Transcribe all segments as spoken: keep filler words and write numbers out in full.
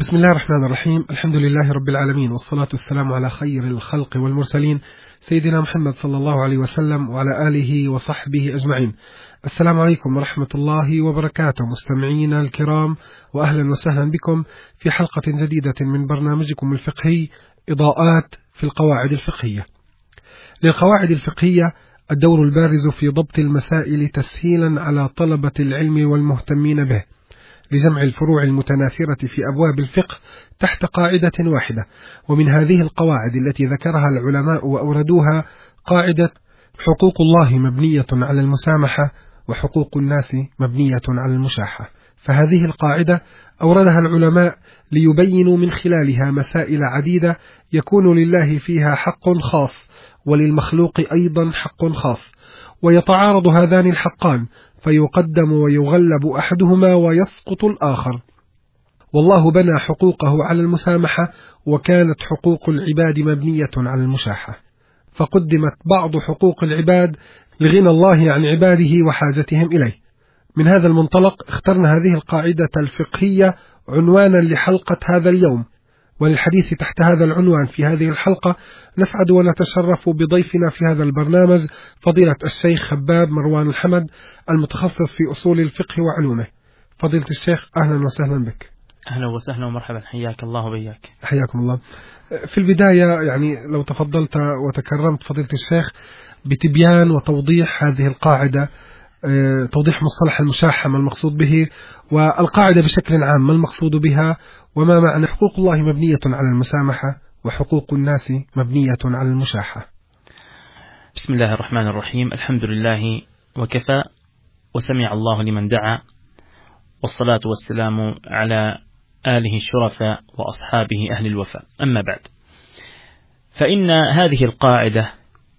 بسم الله الرحمن الرحيم. الحمد لله رب العالمين، والصلاة والسلام على خير الخلق والمرسلين سيدنا محمد صلى الله عليه وسلم وعلى آله وصحبه أجمعين. السلام عليكم ورحمة الله وبركاته مستمعينا الكرام، وأهلا وسهلا بكم في حلقة جديدة من برنامجكم الفقهي إضاءات في القواعد الفقهية. للقواعد الفقهية الدور البارز في ضبط المسائل تسهيلا على طلبة العلم والمهتمين به، لجمع الفروع المتناثرة في أبواب الفقه تحت قاعدة واحدة. ومن هذه القواعد التي ذكرها العلماء وأوردوها قاعدة حقوق الله مبنية على المسامحة، وحقوق الناس مبنية على المشاحة. فهذه القاعدة أوردها العلماء ليبينوا من خلالها مسائل عديدة يكون لله فيها حق خاص، وللمخلوق أيضا حق خاص، ويتعارض هذان الحقان فيقدم ويغلب أحدهما ويسقط الآخر. والله بنى حقوقه على المسامحة، وكانت حقوق العباد مبنية على المشاحة، فقدمت بعض حقوق العباد لغنى الله عن عباده وحاجتهم إليه. من هذا المنطلق اخترنا هذه القاعدة الفقهية عنوانا لحلقة هذا اليوم، وللحديث تحت هذا العنوان في هذه الحلقة نسعد ونتشرف بضيفنا في هذا البرنامج فضيلة الشيخ خباب مروان الحمد، المتخصص في أصول الفقه وعلومه. فضيلة الشيخ أهلا وسهلا بك. أهلا وسهلا ومرحبا، حياك الله وبياك. حياكم الله. في البداية يعني لو تفضلت وتكرمت فضيلة الشيخ بتبيان وتوضيح هذه القاعدة، توضيح مصطلح المشاحة ما المقصود به، والقاعدة بشكل عام ما المقصود بها، وما معنى حقوق الله مبنية على المسامحة وحقوق الناس مبنية على المشاحة. بسم الله الرحمن الرحيم. الحمد لله وكفى، وسمع الله لمن دعا، والصلاة والسلام على آله الشرفاء وأصحابه أهل الوفاء. أما بعد، فإن هذه القاعدة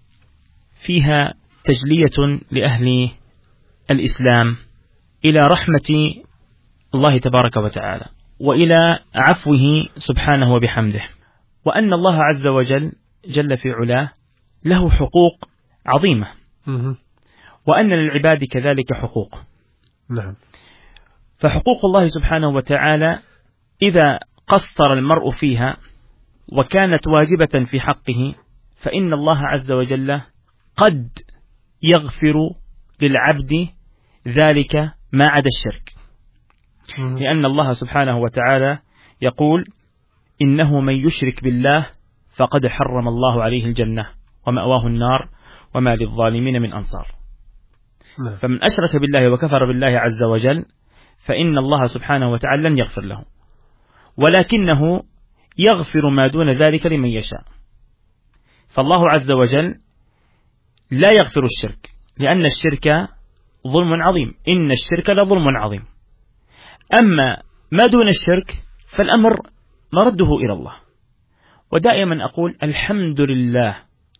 فيها تجلية لأهل الإسلام إلى رحمة الله تبارك وتعالى، وإلى عفوه سبحانه وبحمده، وأن الله عز وجل جل في علاه له حقوق عظيمة، وأن للعباد كذلك حقوق. نعم. فحقوق الله سبحانه وتعالى إذا قصر المرء فيها وكانت واجبة في حقه، فإن الله عز وجل قد يغفر للعبد ذلك ما عدا الشرك، لأن الله سبحانه وتعالى يقول: إنه من يشرك بالله فقد حرم الله عليه الجنة ومأواه النار وما للظالمين من أنصار. فمن أشرك بالله وكفر بالله عز وجل فإن الله سبحانه وتعالى لن يغفر له، ولكنه يغفر ما دون ذلك لمن يشاء. فالله عز وجل لا يغفر الشرك، لأن الشرك ظلم عظيم، إن الشرك لظلم عظيم. أما ما دون الشرك فالأمر مرده إلى الله. ودائما أقول الحمد لله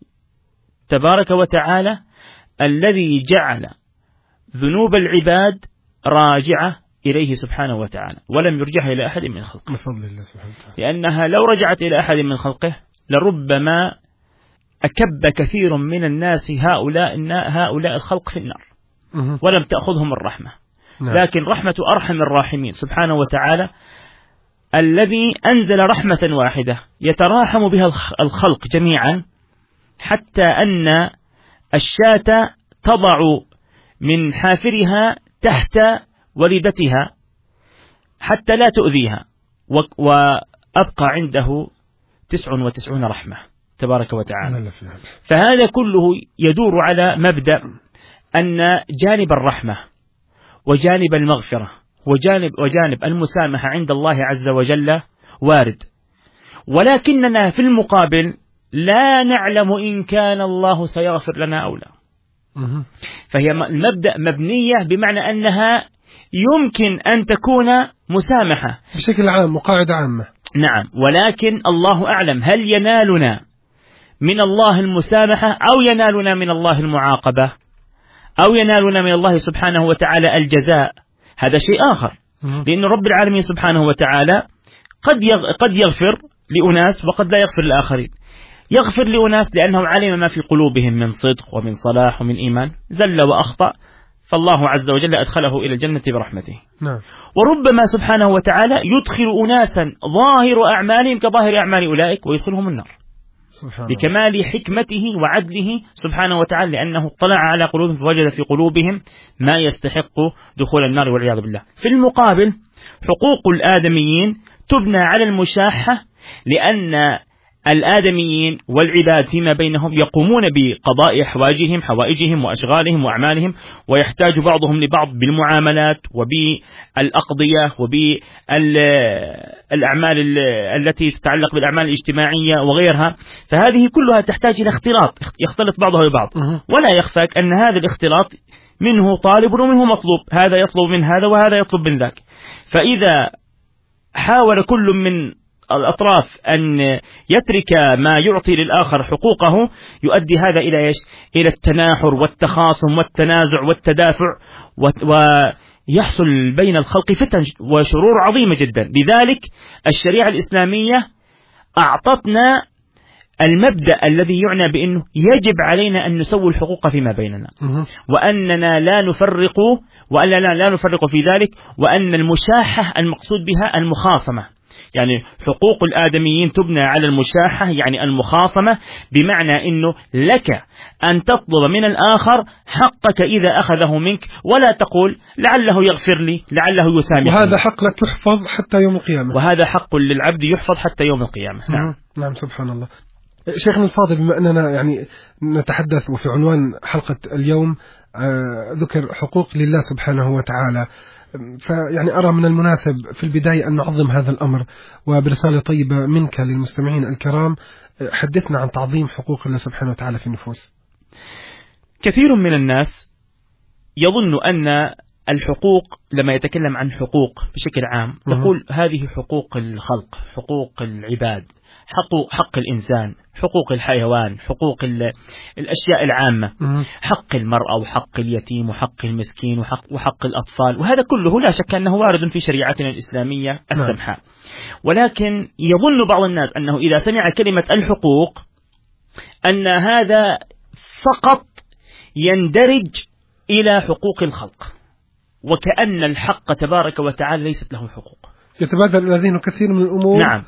تبارك وتعالى الذي جعل ذنوب العباد راجعة إليه سبحانه وتعالى، ولم يرجعها إلى أحد من خلقه، بفضل الله سبحانه وتعالى. لأنها لو رجعت إلى أحد من خلقه لربما أكب كثير من الناس هؤلاء هؤلاء الخلق في النار ولم تأخذهم الرحمة. لكن رحمة أرحم الراحمين سبحانه وتعالى الذي أنزل رحمة واحدة يتراحم بها الخلق جميعا، حتى أن الشاة تضع من حافرها تحت وليدتها حتى لا تؤذيها، وأبقى عنده تسع وتسعون رحمة تبارك وتعالى. فهذا كله يدور على مبدأ أن جانب الرحمة وجانب المغفرة وجانب, وجانب المسامحة عند الله عز وجل وارد، ولكننا في المقابل لا نعلم إن كان الله سيغفر لنا أو لا. فهي المبدأ مبنية بمعنى أنها يمكن أن تكون مسامحة بشكل عام وقاعدة عامة. نعم، ولكن الله أعلم هل ينالنا من الله المسامحة أو ينالنا من الله المعاقبة أو ينالنا من الله سبحانه وتعالى الجزاء. هذا شيء آخر، لأن رب العالمين سبحانه وتعالى قد قد يغفر لأناس وقد لا يغفر لآخرين. يغفر لأناس لأنه علم ما في قلوبهم من صدق ومن صلاح ومن إيمان، زل وأخطأ فالله عز وجل أدخله إلى الجنة برحمته. نعم. وربما سبحانه وتعالى يدخل أناسا ظاهر أعمالهم كظاهر أعمال أولئك ويدخلهم النار بكمال حكمته وعدله سبحانه وتعالى، لأنه اطلع على قلوبهم فوجد في قلوبهم ما يستحق دخول النار والعياذ بالله. في المقابل حقوق الآدميين تبنى على المشاحة، لأن الآدميين والعباد فيما بينهم يقومون بقضاء حوائجهم حوائجهم وأشغالهم وأعمالهم، ويحتاج بعضهم لبعض بالمعاملات وبالأقضية وبالأعمال التي تتعلق بالأعمال الاجتماعية وغيرها، فهذه كلها تحتاج إلى اختلاط يختلط بعضها ببعض، ولا يخفاك أن هذا الاختلاط منه طالب ومنه مطلوب، هذا يطلب من هذا وهذا يطلب من ذاك. فإذا حاول كل من الأطراف أن يترك ما يعطي للآخر حقوقه يؤدي هذا إلى إيش؟ إلى التناحر والتخاصم والتنازع والتدافع، ويحصل بين الخلق فتن وشرور عظيمة جدا. لذلك الشريعة الإسلامية أعطتنا المبدأ الذي يعنى بأنه يجب علينا أن نسوي الحقوق فيما بيننا، وأننا لا نفرق وأننا لا نفرق في ذلك، وأن المشاحة المقصود بها المخاصمة، يعني حقوق الآدميين تبنى على المشاحة يعني المخاصمة، بمعنى أنه لك أن تطلب من الآخر حقك إذا أخذه منك، ولا تقول لعله يغفر لي لعله يسامحني. وهذا حق لك يحفظ حتى يوم القيامة، وهذا حق للعبد يحفظ حتى يوم القيامة. نعم. نعم سبحان الله. شيخنا الفاضل، بما أننا يعني نتحدث وفي عنوان حلقة اليوم ذكر حقوق لله سبحانه وتعالى، فيعني أرى من المناسب في البداية أن نعظم هذا الأمر، وبرسالة طيبة منك للمستمعين الكرام حدثنا عن تعظيم حقوق الله سبحانه وتعالى في النفوس. كثير من الناس يظن أن الحقوق لما يتكلم عن حقوق بشكل عام يقول هذه حقوق الخلق، حقوق العباد، حق حق الإنسان، حقوق الحيوان، حقوق الأشياء العامة، حق المرأة وحق اليتيم وحق المسكين وحق, وحق الأطفال، وهذا كله لا شك أنه وارد في شريعتنا الإسلامية السمحة. ولكن يظن بعض الناس أنه إذا سمع كلمة الحقوق أن هذا فقط يندرج إلى حقوق الخلق، وكأن الحق تبارك وتعالى ليست له حقوق. يتبادل إلى ذهنه كثير من الأمور. نعم.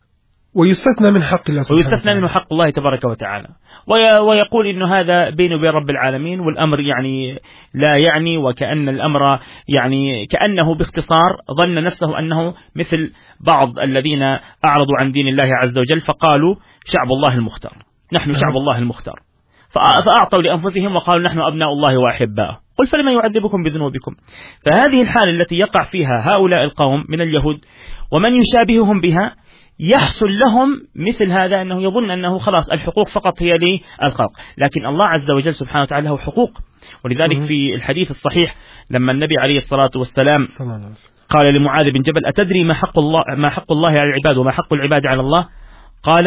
ويستثنى من حق الله سبحانه ويستثنى منه حق الله تبارك وتعالى، ويقول إنه هذا بينه وبين رب العالمين، والأمر يعني لا يعني، وكأن الأمر يعني كأنه باختصار ظن نفسه أنه مثل بعض الذين أعرضوا عن دين الله عز وجل فقالوا شعب الله المختار، نحن شعب الله المختار، فأعطوا لأنفسهم وقالوا نحن أبناء الله وأحباؤه، قل فلما يعذبكم بذنوبكم. فهذه الحالة التي يقع فيها هؤلاء القوم من اليهود ومن يشابههم بها يحصل لهم مثل هذا، أنه يظن أنه خلاص الحقوق فقط هي للخلق، لكن الله عز وجل سبحانه وتعالى له حقوق. ولذلك في الحديث الصحيح لما النبي عليه الصلاة والسلام قال لمعاذ بن جبل أتدري ما حق الله ما حق الله على العباد وما حق العباد على الله؟ قال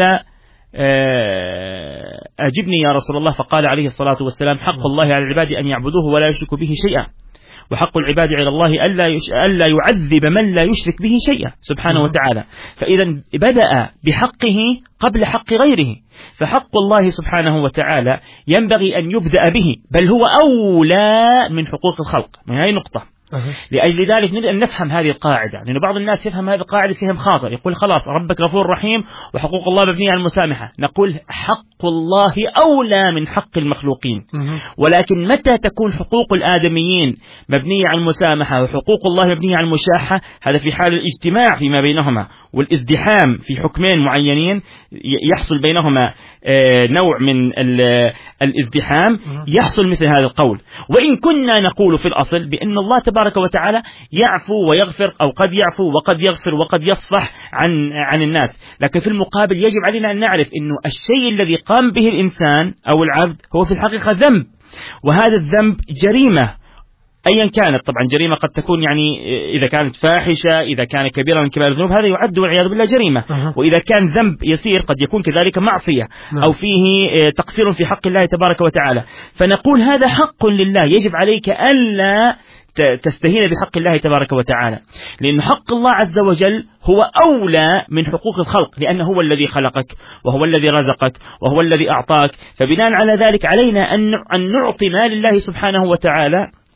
أجبني يا رسول الله. فقال عليه الصلاة والسلام حق الله على العباد أن يعبدوه ولا يشركوا به شيئا، وحق العباد على الله ألا يعذب من لا يشرك به شيئا سبحانه وتعالى. فإذا بدأ بحقه قبل حق غيره، فحق الله سبحانه وتعالى ينبغي أن يبدأ به، بل هو أولى من حقوق الخلق. من هذه النقطة لأجل ذلك نريد أن نفهم هذه القاعدة، لأن يعني بعض الناس يفهم هذه القاعدة فهم خاطئ، يقول خلاص ربك غفور رحيم وحقوق الله مبنية على المسامحة. نقول حق الله أولى من حق المخلوقين، ولكن متى تكون حقوق الآدميين مبنية على المسامحة وحقوق الله مبنية على المشاحة؟ هذا في حال الاجتماع فيما بينهما والازدحام في حكمين معينين يحصل بينهما نوع من الازدحام، يحصل مثل هذا القول. وإن كنا نقول في الأصل بأن الله تبارك وتعالى يعفو ويغفر، أو قد يعفو وقد يغفر وقد يصفح عن عن الناس، لكن في المقابل يجب علينا أن نعرف أنه الشيء الذي قام به الإنسان أو العبد هو في الحقيقة ذنب، وهذا الذنب جريمة أيا كانت. طبعا جريمة قد تكون يعني إذا كانت فاحشة، إذا كان كبيرا من كبار الذنوب هذا يعد والعياذ بالله جريمة، وإذا كان ذنب يسير قد يكون كذلك معصية أو فيه تقصير في حق الله تبارك وتعالى. فنقول هذا حق لله يجب عليك ألا تستهين بحق الله تبارك وتعالى، لأن حق الله عز وجل هو أولى من حقوق الخلق، لأنه هو الذي خلقك وهو الذي رزقك وهو الذي أعطاك. فبناء على ذلك علينا أن نعطي ما لله سبحانه وتعالى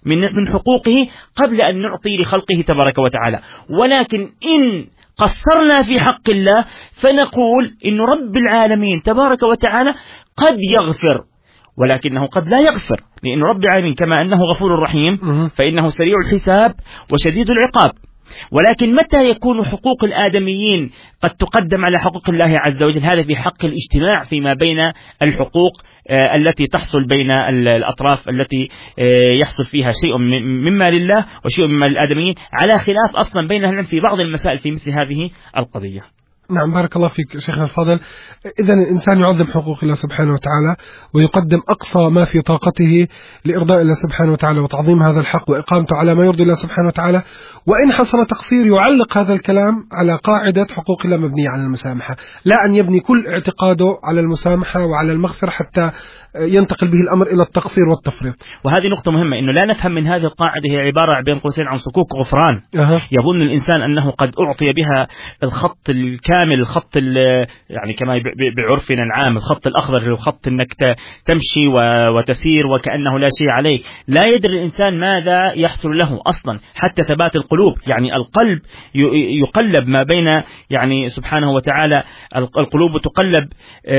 من من حقوقه قبل أن نعطي لخلقه تبارك وتعالى. ولكن إن قصرنا في حق الله فنقول إن رب العالمين تبارك وتعالى قد يغفر، ولكنه قد لا يغفر، لأن رب العالمين كما أنه غفور رحيم فإنه سريع الحساب وشديد العقاب. ولكن متى يكون حقوق الآدميين قد تقدم على حقوق الله عز وجل؟ هذا في حق الاجتماع فيما بين الحقوق آه التي تحصل بين الأطراف التي آه يحصل فيها شيء مما لله وشيء مما للآدميين، على خلاف أصلا بينهم في بعض المسائل في مثل هذه القضية. نعم، بارك الله فيك شيخنا الفاضل. إذا الإنسان يعظم حقوق الله سبحانه وتعالى ويقدم أقصى ما في طاقته لإرضاء الله سبحانه وتعالى وتعظيم هذا الحق وإقامته على ما يرضي الله سبحانه وتعالى، وإن حصل تقصير يعلق هذا الكلام على قاعدة حقوق الله مبنية على المسامحة، لا أن يبني كل اعتقاده على المسامحة وعلى المغفرة حتى ينتقل به الأمر إلى التقصير والتفريط. وهذه نقطة مهمة، إنه لا نفهم من هذه القاعدة هي عبارة بين قوسين عن صكوك غفران. أه. يظن الإنسان أنه قد أعطي بها الخط الكامل، الخط يعني كما بعرفنا العام الخط الأخضر، الخط أنك تمشي وتسير وكأنه لا شيء عليك. لا يدري الإنسان ماذا يحصل له أصلا، حتى ثبات القلوب، يعني القلب يقلب ما بين يعني سبحانه وتعالى القلوب تقلب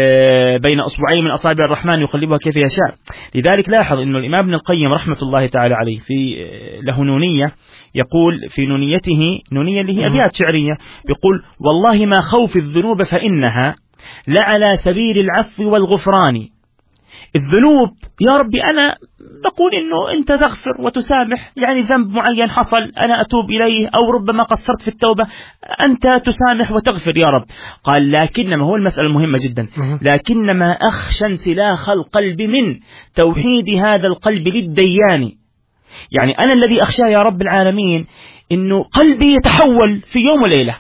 بين أصبعين من أصابع الرحمن يقلبها كيف يشاء. لذلك لاحظ أن الإمام ابن القيم رحمة الله تعالى عليه في له نونية يقول في نونيته، نونية اللي هي أبيات شعرية، يقول: والله ما خوف الذنوب فإنها لعلى سبيل العفو والغفران. الذنوب يا ربي أنا بقول إنه أنت تغفر وتسامح، يعني ذنب معين حصل أنا أتوب إليه أو ربما قصرت في التوبة، أنت تسامح وتغفر يا رب. قال: لكنما هو المسألة المهمة جدا، لكنما أخشى انسلاخ القلب من توحيد هذا القلب للديان. يعني أنا الذي أخشاه يا رب العالمين إنه قلبي يتحول في يوم وليلة،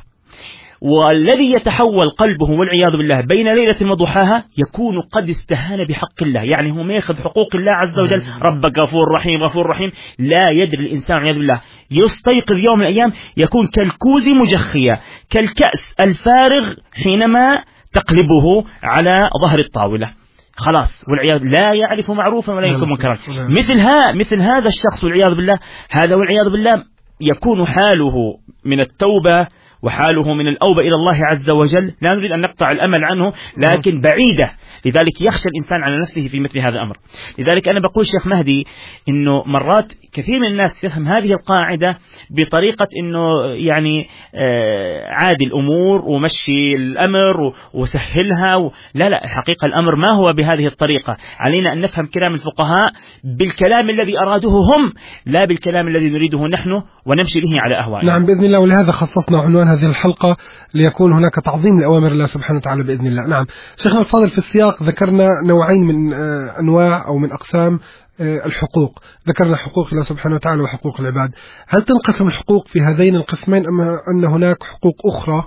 والذي يتحول قلبه والعياذ بالله بين ليلة وضحاها يكون قد استهان بحق الله، يعني هو ما يأخذ حقوق الله عز وجل. ربك غفور رحيم غفور رحيم، لا يدري الإنسان والعياذ بالله يستيقظ يوم من الأيام يكون كالكوز مجخية، كالكأس الفارغ حينما تقلبه على ظهر الطاولة، خلاص والعياذ لا يعرف معروفا ولا ينكر منكرا. مثل ها مثل هذا الشخص والعياذ بالله، هذا والعياذ بالله يكون حاله من التوبة وحاله من الأوبة إلى الله عز وجل، لا نريد أن نقطع الأمل عنه لكن بعيدة. لذلك يخشى الإنسان على نفسه في مثل هذا الأمر. لذلك أنا بقول شيخ مهدي إنه مرات كثير من الناس يفهم هذه القاعدة بطريقة إنه يعني آه عادي الأمور ومشي الأمر وسهلها و... لا لا، حقيقة الأمر ما هو بهذه الطريقة. علينا أن نفهم كلام الفقهاء بالكلام الذي أرادوه هم، لا بالكلام الذي نريده نحن ونمشي به على أهوائنا. نعم بإذن الله، ولهذا خصصنا عنوان هذه الحلقة ليكون هناك تعظيم لأوامر الله سبحانه وتعالى بإذن الله. نعم شيخنا الفاضل، في السياق ذكرنا نوعين من أنواع أو من أقسام الحقوق، ذكرنا حقوق الله سبحانه وتعالى وحقوق العباد. هل تنقسم الحقوق في هذين القسمين أم أن هناك حقوق أخرى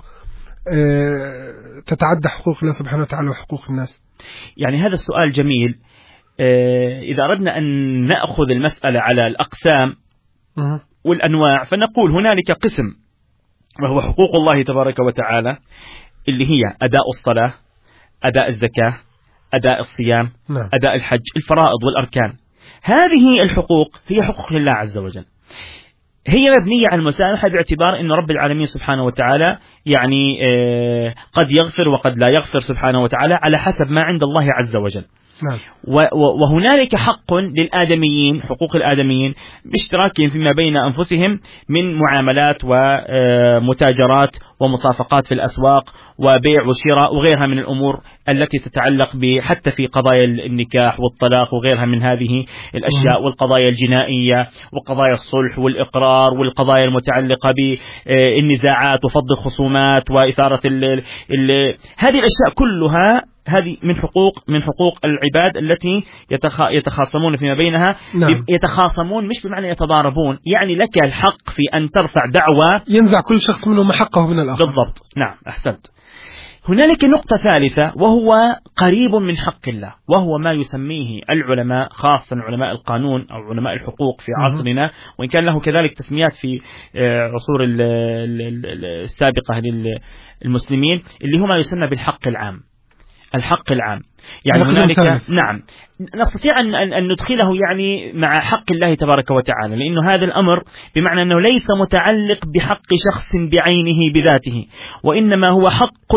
تتعدى حقوق الله سبحانه وتعالى وحقوق الناس؟ يعني هذا السؤال جميل. إذا أردنا أن نأخذ المسألة على الأقسام والأنواع فنقول هنالك قسم وهو حقوق الله تبارك وتعالى، اللي هي أداء الصلاة، أداء الزكاة، أداء الصيام، نعم. أداء الحج، الفرائض والأركان. هذه الحقوق هي حقوق لله عز وجل، هي مبنية على المسامحة باعتبار أن رب العالمين سبحانه وتعالى يعني آه قد يغفر وقد لا يغفر سبحانه وتعالى على حسب ما عند الله عز وجل. نعم. وهنالك حق للآدميين، حقوق الآدميين باشتراكهم فيما بين أنفسهم من معاملات ومتاجرات ومصافقات في الأسواق وبيع وشراء وغيرها من الأمور التي تتعلق حتى في قضايا النكاح والطلاق وغيرها من هذه الأشياء، والقضايا الجنائية وقضايا الصلح والإقرار والقضايا المتعلقة بالنزاعات وفض الخصومات وإثارة ال ال هذه الأشياء كلها هذه من حقوق من حقوق العباد التي يتخاصمون فيما بينها. نعم. يتخاصمون مش بمعنى يتضاربون، يعني لك الحق في أن ترفع دعوة ينزع كل شخص منهم حقه من الآخر. بالضبط، نعم أحسنت. هنالك نقطة ثالثة وهو قريب من حق الله، وهو ما يسميه العلماء خاصة علماء القانون أو علماء الحقوق في عصرنا، وإن كان له كذلك تسميات في عصور السابقة للمسلمين، اللي هو ما يسمى بالحق العام. الحق العام. يعني هنالك نعم نستطيع أن, أن ندخله يعني مع حق الله تبارك وتعالى، لأنه هذا الأمر بمعنى أنه ليس متعلق بحق شخص بعينه بذاته، وإنما هو حق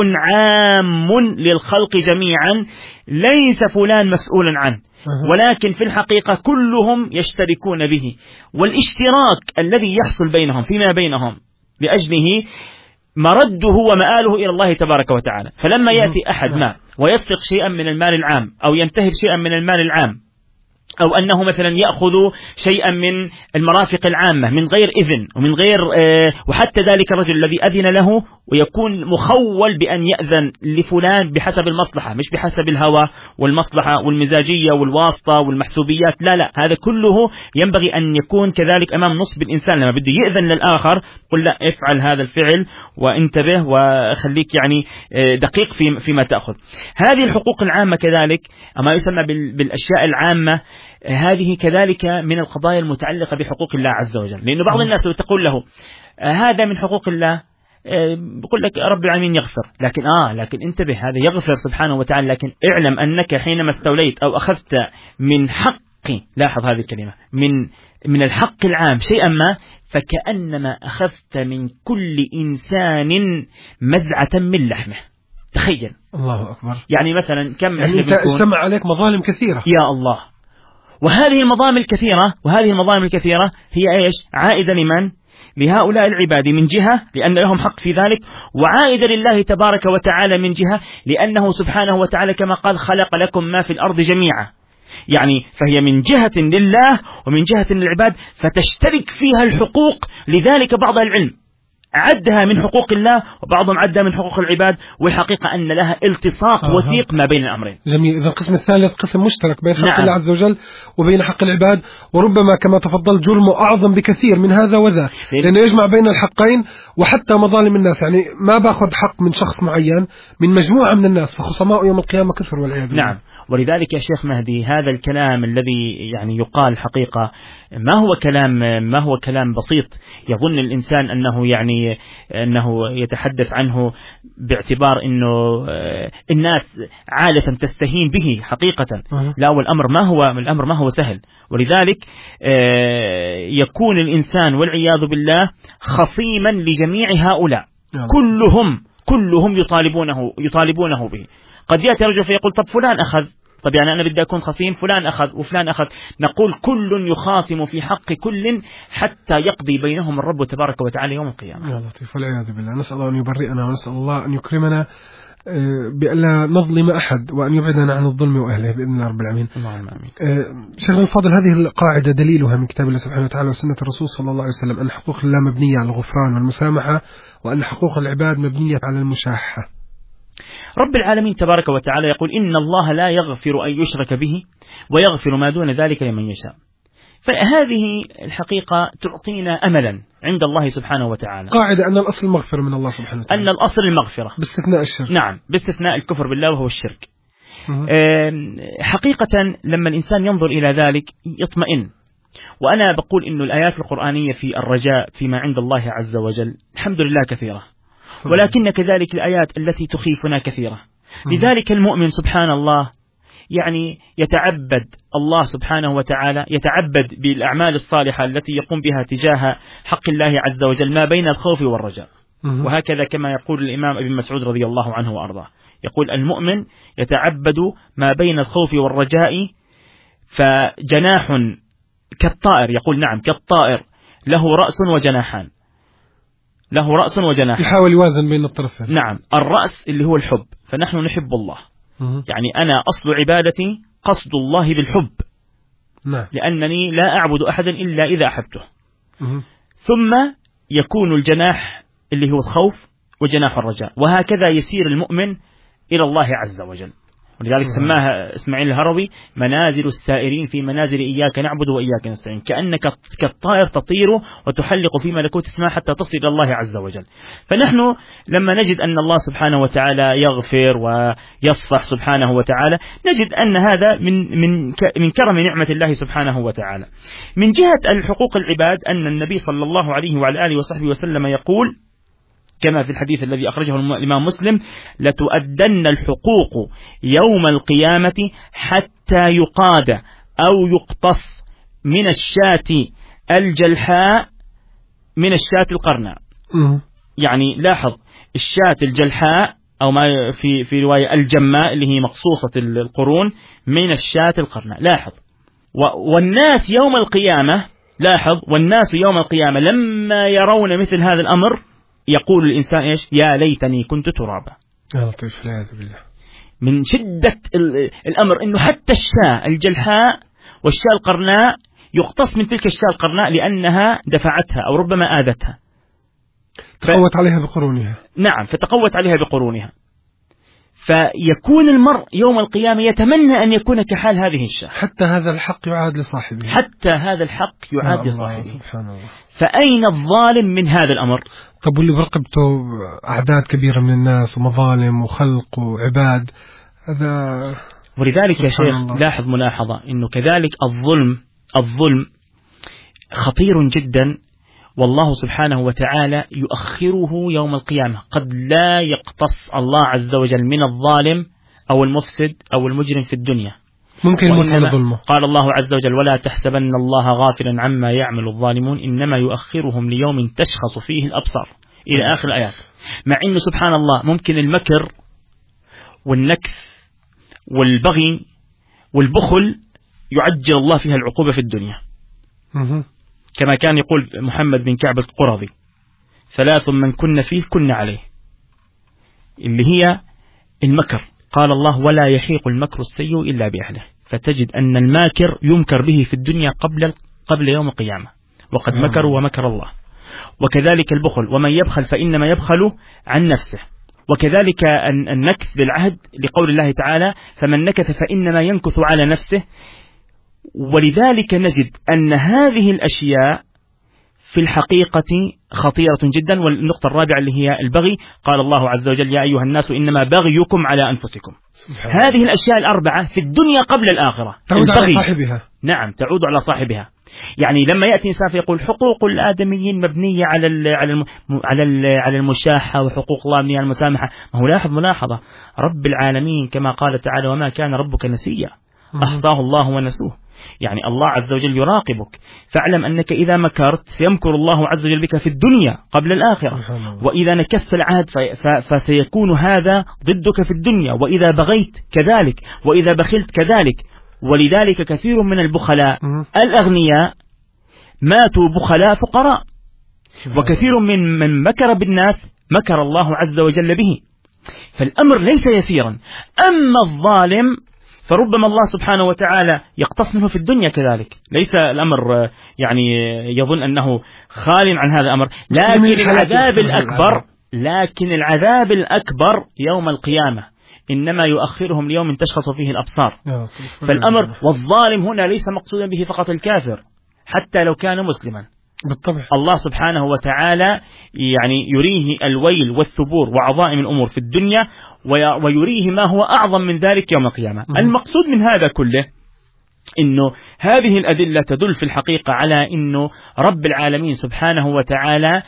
عام للخلق جميعا، ليس فلان مسؤولا عنه، ولكن في الحقيقة كلهم يشتركون به، والاشتراك الذي يحصل بينهم فيما بينهم لأجله مرده ومآله إلى الله تبارك وتعالى. فلما يأتي أحد ما ويسرق شيئا من المال العام أو ينتهب شيئا من المال العام، أو أنه مثلا يأخذ شيئا من المرافق العامة من غير إذن ومن غير آه وحتى ذلك الرجل الذي أذن له ويكون مخول بأن يأذن لفلان بحسب المصلحة مش بحسب الهوى والمصلحة والمزاجية والواسطة والمحسوبيات، لا لا، هذا كله ينبغي أن يكون كذلك أمام نصب الإنسان. لما بده يأذن للآخر قل لا افعل هذا الفعل وانتبه وخليك يعني دقيق في فيما تأخذ. هذه الحقوق العامة كذلك ما يسمى بالأشياء العامة، هذه كذلك من القضايا المتعلقة بحقوق الله عز وجل. لأنه بعض الناس لو تقول له هذا من حقوق الله بقول لك رب العالمين يغفر، لكن آه لكن انتبه، هذا يغفر سبحانه وتعالى، لكن اعلم أنك حينما استوليت أو أخذت من حق، لاحظ هذه الكلمة، من من الحق العام شيئا ما، فكأنما أخذت من كل إنسان مزعة من لحمه. تخيل. الله أكبر. يعني مثلا كم يعني أنت اجتمع عليك مظالم كثيرة يا الله، وهذه المظالم الكثيرة وهذه المظالم الكثيرة هي إيش؟ عائدة لمن؟ لهؤلاء العباد من جهة لأن لهم حق في ذلك، وعائدة لله تبارك وتعالى من جهة لأنه سبحانه وتعالى كما قال خلق لكم ما في الأرض جميعا، يعني فهي من جهة لله ومن جهة للعباد، فتشترك فيها الحقوق. لذلك بعض العلم عدها من حقوق الله وبعضهم عدها من حقوق العباد، والحقيقة أن لها التصاق آه. وثيق ما بين الأمرين. جميل. إذا القسم الثالث قسم مشترك بين حق نعم. الله عز وجل وبين حق العباد، وربما كما تفضل جرمه أعظم بكثير من هذا وذاك، لأنه يجمع بين الحقين وحتى مظالم الناس. يعني ما باخذ حق من شخص معين، من مجموعة من الناس، فخصماء يوم القيامة كثر والعياذ بالله. نعم. ولذلك يا شيخ مهدي هذا الكلام الذي يعني يقال حقيقة ما هو كلام ما هو كلام بسيط يظن الإنسان أنه يعني أنه يتحدث عنه باعتبار أنه الناس عادة تستهين به حقيقة. لا، والأمر ما هو الأمر ما هو سهل. ولذلك يكون الإنسان والعياذ بالله خصيما لجميع هؤلاء كلهم كلهم يطالبونه يطالبونه به. قد يأتي رجل فيقول طب فلان أخذ، طب يعني أنا بدي أكون خصيم، فلان أخذ وفلان أخذ. نقول كل يخاصم في حق كل حتى يقضي بينهم الرب تبارك وتعالى يوم القيامة. يا لطيف والعياذ بالله. نسأل الله أن يبرئنا ونسأل الله أن يكرمنا بألا نظلم أحد وأن يبعدنا عن الظلم وأهله بإذن الله رب العالمين. اللهم آمين. شيخنا الفاضل، هذه القاعدة دليلها من كتاب الله سبحانه وتعالى وسنة الرسول صلى الله عليه وسلم أن حقوق الله مبنية على الغفران والمسامحة، وأن حقوق العباد مبنية على المشاحة. رب العالمين تبارك وتعالى يقول إن الله لا يغفر أن يشرك به ويغفر ما دون ذلك لمن يشاء. فهذه الحقيقة تعطينا أملا عند الله سبحانه وتعالى، قاعدة أن الأصل المغفرة من الله سبحانه وتعالى، أن الأصل المغفرة باستثناء الشرك. نعم، باستثناء الكفر بالله وهو الشرك. حقيقة لما الإنسان ينظر إلى ذلك يطمئن. وأنا بقول إنه الآيات القرآنية في الرجاء فيما عند الله عز وجل الحمد لله كثيرة، ولكن كذلك الآيات التي تخيفنا كثيرة. لذلك المؤمن سبحان الله يعني يتعبد الله سبحانه وتعالى، يتعبد بالأعمال الصالحة التي يقوم بها تجاه حق الله عز وجل ما بين الخوف والرجاء. وهكذا كما يقول الإمام ابن مسعود رضي الله عنه وأرضاه، يقول المؤمن يتعبد ما بين الخوف والرجاء فجناح كالطائر، يقول نعم كالطائر له رأس وجناحان، له رأس وجناحان، يحاول يوازن بين الطرفين. نعم، الرأس اللي هو الحب، فنحن نحب الله. يعني أنا أصل عبادتي قصد الله بالحب. نعم. لأنني لا أعبد أحدا إلا إذا أحبته. ثم يكون الجناح اللي هو الخوف وجناح الرجاء، وهكذا يسير المؤمن إلى الله عز وجل. ولذلك سماها إسماعيل الهروي منازل السائرين في منازل إياك نعبد وإياك نستعين، كأنك كالطائر تطير وتحلق في ملكوت السماء حتى تصل إلى الله عز وجل. فنحن لما نجد أن الله سبحانه وتعالى يغفر ويصفح سبحانه وتعالى، نجد أن هذا من من من كرم نعمة الله سبحانه وتعالى. من جهة الحقوق العباد أن النبي صلى الله عليه وعلى آله وصحبه وسلم يقول كما في الحديث الذي أخرجه الإمام مسلم: لتؤدن الحقوق يوم القيامة حتى يقاد أو يقتص من الشاة الجلحاء من الشاة القرناء. يعني لاحظ، الشاة الجلحاء أو ما في في رواية الجماء اللي هي مقصوصة القرون من الشاة القرناء. لاحظ، والناس يوم القيامة، لاحظ، والناس يوم القيامة لما يرون مثل هذا الأمر يقول الإنسان إيش؟ يا ليتني كنت ترابا. يا لطيف والعياذ بالله. من شدة الأمر إنه حتى الشاة الجلحاء والشاة القرناء يقتص من تلك الشاة القرناء لأنها دفعتها أو ربما آذتها، تقوت ف... عليها بقرونها. نعم، فتقوت عليها بقرونها. فيكون المرء يوم القيامة يتمنى أن يكون كحال هذه الشاة، حتى هذا الحق يعاد لصاحبه، حتى هذا الحق يعاد لصاحبه. سبحان الله. فأين الظالم من هذا الأمر؟ طب واللي برقبته أعداد كبيرة من الناس ومظالم وخلق وعباد، هذا ولذلك يا شيخ الله. لاحظ ملاحظة إنه كذلك الظلم الظلم خطير جدا، والله سبحانه وتعالى يؤخره يوم القيامة. قد لا يقتص الله عز وجل من الظالم أو المفسد أو المجرم في الدنيا، ممكن يموت على ظلمه. قال الله عز وجل: ولا تحسبن الله غافلا عما يعمل الظالمون إنما يؤخرهم ليوم تشخص فيه الأبصار، إلى آخر الآيات. مع إنه سبحان الله ممكن المكر والنكث والبغي والبخل يعجل الله فيها العقوبة في الدنيا، كما كان يقول محمد بن كعب القرظي: ثلاث من كن فيه كن عليه، اللي هي المكر. قال الله: ولا يحيق المكر السيء إلا بأهله. فتجد أن الماكر يمكر به في الدنيا قبل قبل يوم القيامة، وقد مكروا ومكر الله. وكذلك البخل: ومن يبخل فإنما يبخل عن نفسه. وكذلك النكث بالعهد لقول الله تعالى: فمن نكث فإنما ينكث على نفسه. ولذلك نجد أن هذه الأشياء في الحقيقة خطيرة جدا. والنقطة الرابعة اللي هي البغي، قال الله عز وجل: يا أيها الناس إنما بغيكم على أنفسكم. هذه الأشياء الأربعة في الدنيا قبل الآخرة تعود على صاحبها. نعم، تعود على صاحبها. يعني لما يأتي إنسان فيقول حقوق الآدميين مبنية على ال على ال على ال على المشاحة، وحقوق الله مبنية على المسامحة، ما هو لاحظ ملاحظة: رب العالمين كما قال تعالى: وما كان ربك نسيا، أحصاه الله ونسوه. يعني الله عز وجل يراقبك، فاعلم أنك إذا مكرت يمكر الله عز وجل بك في الدنيا قبل الآخرة، وإذا نكثت العهد فسيكون هذا ضدك في الدنيا، وإذا بغيت كذلك، وإذا بخلت كذلك. ولذلك كثير من البخلاء الأغنياء ماتوا بخلاء فقراء، وكثير من من مكر بالناس مكر الله عز وجل به. فالأمر ليس يسيرا. أما الظالم فربما الله سبحانه وتعالى يقتص منه في الدنيا كذلك، ليس الأمر يعني يظن أنه خال عن هذا الأمر، لكن العذاب الأكبر لكن العذاب الأكبر يوم القيامة، إنما يؤخرهم ليوم تشخص فيه الأبصار. فالأمر والظالم هنا ليس مقصودا به فقط الكافر، حتى لو كان مسلما بالطبع. الله سبحانه وتعالى يعني يريه الويل والثبور وعظائم الأمور في الدنيا، ويريه ما هو أعظم من ذلك يوم القيامة. المقصود من هذا كله إنه هذه الأدلة تدل في الحقيقة على إنه رب العالمين سبحانه وتعالى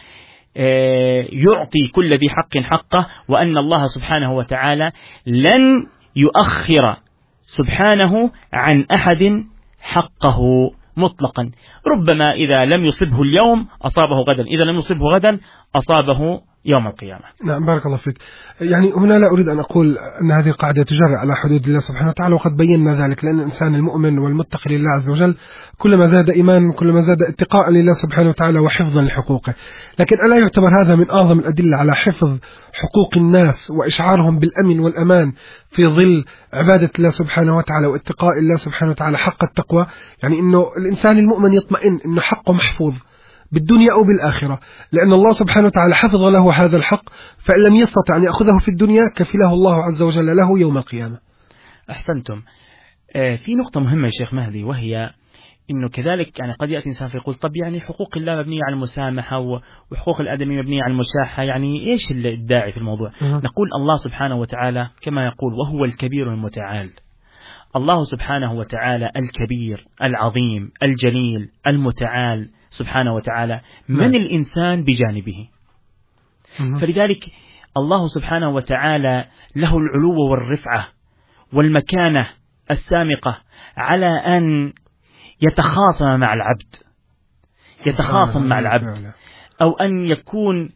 يعطي كل ذي حق حقه، وأن الله سبحانه وتعالى لن يؤخر سبحانه عن أحد حقه مطلقا. ربما إذا لم يصبه اليوم أصابه غدا، إذا لم يصبه غدا أصابه يوم القيامة. نعم، بارك الله فيك. يعني هنا لا أريد أن أقول أن هذه القاعدة تجرى على حدود الله سبحانه وتعالى، وقد بينا ذلك، لأن الإنسان المؤمن والمتقي لله عز وجل كلما زاد إيمان كلما زاد اتقاء لله سبحانه وتعالى وحفظا لحقوقه. لكن ألا يعتبر هذا من أعظم الأدلة على حفظ حقوق الناس وإشعارهم بالأمن والأمان في ظل عبادة الله سبحانه وتعالى واتقاء الله سبحانه وتعالى حق التقوى؟ يعني إنه الإنسان المؤمن يطمئن إنه حقه محفوظ بالدنيا أو بالآخرة، لأن الله سبحانه وتعالى حفظ له هذا الحق، فإن لم يستطع أن يأخذه في الدنيا كفله الله عز وجل له يوم القيامة. أحسنتم. آه في نقطة مهمة يا شيخ مهدي، وهي إنه كذلك يعني قد يأتي إنسان فيقول طب يعني حقوق الله مبنية على المسامحة وحقوق الآدمي مبنية على المشاحة، يعني إيش الداعي في الموضوع؟ أه. نقول الله سبحانه وتعالى كما يقول: وهو الكبير المتعال. الله سبحانه وتعالى الكبير العظيم الجليل المتعال سبحانه وتعالى، من الإنسان بجانبه؟ فلذلك الله سبحانه وتعالى له العلو والرفعة والمكانة السامقة على أن يتخاصم مع العبد، يتخاصم مع العبد، أو أن يكون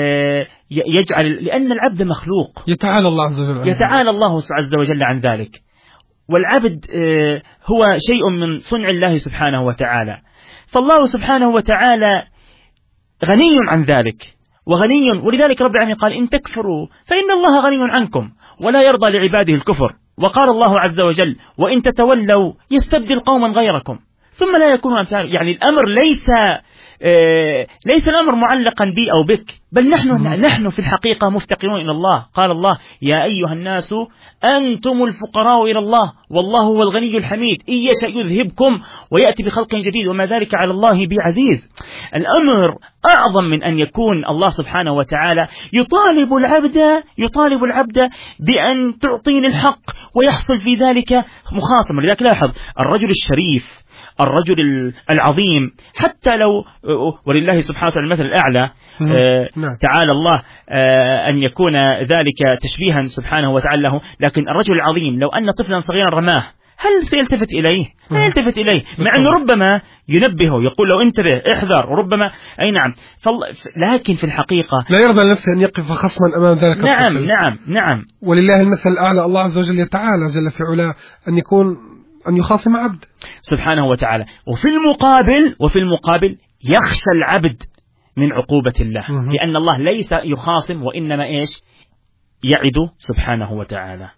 يجعل، لأن العبد مخلوق، يتعالى الله عز وجل يتعالى الله عز وجل عن ذلك، والعبد هو شيء من صنع الله سبحانه وتعالى. فالله سبحانه وتعالى غني عن ذلك وغني، ولذلك رب العالمين قال إن تكفروا فإن الله غني عنكم ولا يرضى لعباده الكفر. وقال الله عز وجل وإن تتولوا يستبدل قوما غيركم ثم لا يكونوا أمثال. يعني الأمر ليس آه ليس الأمر معلقا بي أو بك، بل نحن نحن في الحقيقة مفتقرون إلى الله. قال الله يا أيها الناس أنتم الفقراء إلى الله والله هو الغني الحميد إن يشأ يذهبكم ويأتي بخلق جديد وما ذلك على الله بعزيز. الأمر أعظم من أن يكون الله سبحانه وتعالى يطالب العبد يطالب العبد بأن تعطيني الحق ويحصل في ذلك مخاصمة. لذلك لاحظ الرجل الشريف، الرجل العظيم، حتى لو ولله سبحانه وتعالى المثل الأعلى آه تعالى الله آه أن يكون ذلك تشبيها سبحانه وتعالى له، لكن الرجل العظيم لو أن طفلا صغيرا رماه هل سيلتفت إليه؟ لا يلتفت إليه، مع أنه ربما ينبهه يقول له انتبه احذر، وربما أي نعم، لكن في الحقيقة لا يرضى نفسه أن يقف خصما أمام ذلك نعم الطفل. نعم نعم ولله المثل الأعلى، الله عز وجل يتعالى جل في علاه أن يكون أن يخاصم عبد سبحانه وتعالى. وفي المقابل وفي المقابل يخشى العبد من عقوبة الله، لأن الله ليس يخاصم وإنما إيش يعد سبحانه وتعالى.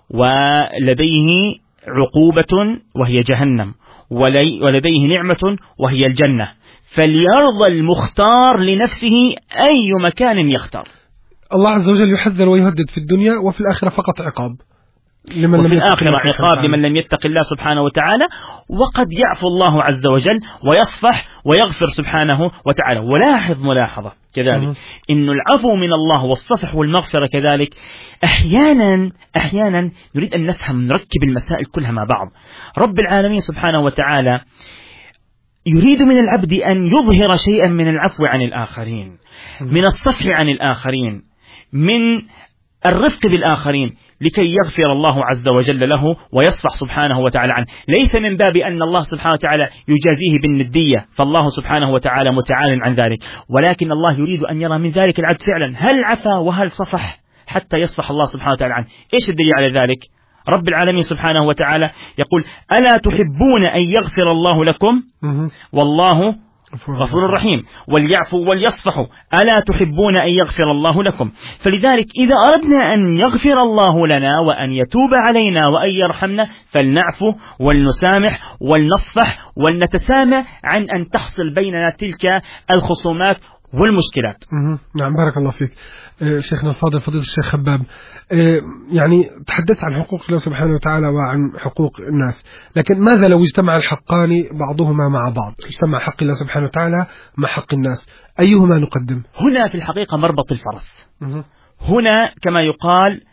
ولديه عقوبة وهي جهنم، ولديه نعمة وهي الجنة، فليرضى المختار لنفسه أي مكان يختار. الله عز وجل يحذر ويهدد في الدنيا، وفي الآخرة فقط عقاب لمن وفي لم الآخرة عقاب لمن لم يتق الله سبحانه وتعالى. وقد يعفو الله عز وجل ويصفح ويغفر سبحانه وتعالى. ولاحظ ملاحظة كذلك إن العفو من الله والصفح والمغفرة كذلك أحيانا أحيانا نريد أن نفهم نركب المسائل كلها مع بعض. رب العالمين سبحانه وتعالى يريد من العبد أن يظهر شيئا من العفو عن الآخرين، من الصفح عن الآخرين، من الرفق بالآخرين، لكي يغفر الله عز وجل له ويصفح سبحانه وتعالى عنه. ليس من باب أن الله سبحانه وتعالى يجازيه بالندية، فالله سبحانه وتعالى متعال عن ذلك، ولكن الله يريد أن يرى من ذلك العبد فعلا هل عفا وهل صفح حتى يصفح الله سبحانه وتعالى عنه. إيش الدليل على ذلك؟ رب العالمين سبحانه وتعالى يقول ألا تحبون أن يغفر الله لكم والله غفور رحيم وليعفوا وليصفحوا ألا تحبون أن يغفر الله لكم. فلذلك إذا أردنا أن يغفر الله لنا وأن يتوب علينا وأن يرحمنا فلنعفو ولنسامح ولنصفح ولنتسامى عن أن تحصل بيننا تلك الخصومات والمشكلات. نعم بارك الله فيك شيخنا الفاضل فضيلة الشيخ خباب. يعني تحدثت عن حقوق الله سبحانه وتعالى وعن حقوق الناس، لكن ماذا لو اجتمع الحقان بعضهما مع بعض؟ اجتمع حق الله سبحانه وتعالى مع حق الناس، أيهما نقدم؟ هنا في الحقيقة مربط الفرس. هنا كما يقال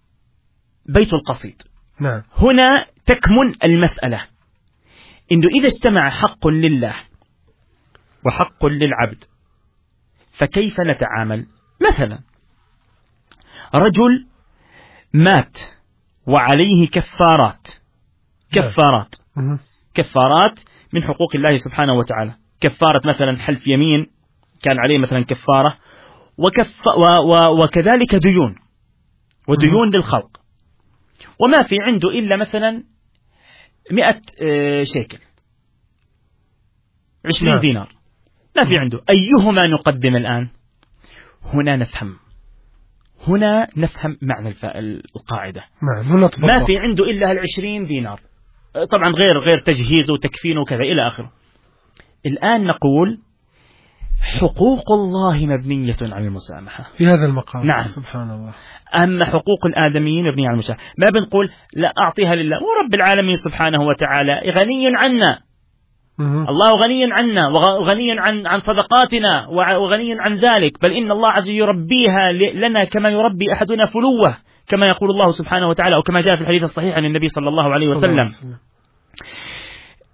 بيت القصيد. نعم. هنا تكمن المسألة، إنه إذا اجتمع حق لله وحق للعبد فكيف نتعامل؟ مثلا رجل مات وعليه كفارات كفارات كفارات من حقوق الله سبحانه وتعالى، كفارة مثلا حلف يمين كان عليه مثلا كفارة، وكف و و وكذلك ديون وديون للخلق، وما في عنده إلا مثلا مئة شيكل عشرين دينار، ما في عنده. أيهما نقدم الآن؟ هنا نفهم هنا نفهم معنى القاعدة. ما في عنده إلا العشرين دينار، طبعا غير غير تجهيزه وتكفينه وكذا إلى آخره. الآن نقول حقوق الله مبنية على المسامحة في هذا المقام. نعم. سبحان الله. أما حقوق الآدميين مبنية على المسامحة، ما بنقول لا أعطيها لله، ورب العالمين سبحانه وتعالى غني عنا، الله غني عنا وغني عن عن صدقاتنا وغني عن ذلك، بل إن الله عز وجل يربيها لنا كما يربي أحدنا فلوه، كما يقول الله سبحانه وتعالى، أو كما جاء في الحديث الصحيح عن النبي صلى الله عليه وسلم.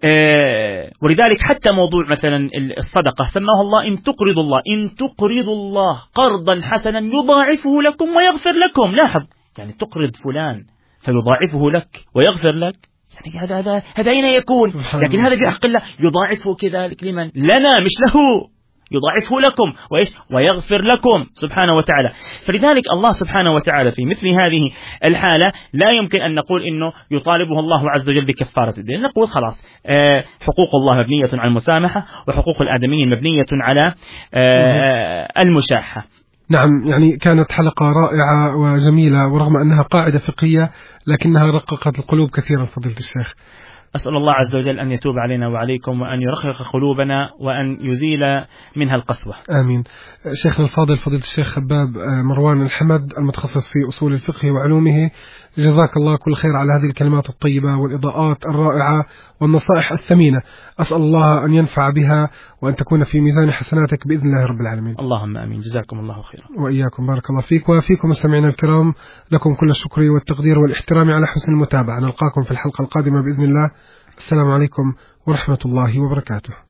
ولذلك حتى موضوع مثلا الصدقة سماه الله إن تقرضوا الله إن تقرضوا الله قرضا حسنا يضاعفه لكم ويغفر لكم. لاحظ يعني تقرض فلان فيضاعفه لك ويغفر لك، يعني هذا هذا هذا أين يكون؟ لكن هذا في حق الله يضاعفه كذلك لمن؟ لنا مش له، يضاعفه لكم وإيش ويغفر لكم سبحانه وتعالى. فلذلك الله سبحانه وتعالى في مثل هذه الحالة لا يمكن أن نقول إنه يطالبه الله عز وجل بكفارة الدين، نقول خلاص آه حقوق الله مبنية على المسامحة وحقوق الآدميين مبنية على آه المشاحة. نعم، يعني كانت حلقة رائعة وجميلة، ورغم أنها قاعدة فقهية لكنها رققت القلوب كثيرا فضيلة الشيخ. أسأل الله عز وجل أن يتوب علينا وعليكم وأن يرقق قلوبنا وأن يزيل منها القسوة. آمين. شيخنا الفاضل فضيلة الشيخ خباب مروان الحمد المتخصص في أصول الفقه وعلومه، جزاك الله كل خير على هذه الكلمات الطيبة والإضاءات الرائعة والنصائح الثمينة. أسأل الله أن ينفع بها وأن تكون في ميزان حسناتك بإذن الله رب العالمين. اللهم آمين. جزاكم الله خيرا. وإياكم بارك الله فيك وفيكم مستمعينا الكرام، لكم كل الشكر والتقدير والاحترام على حسن المتابعة. نلقاكم في الحلقة القادمة بإذن الله. السلام عليكم ورحمة الله وبركاته.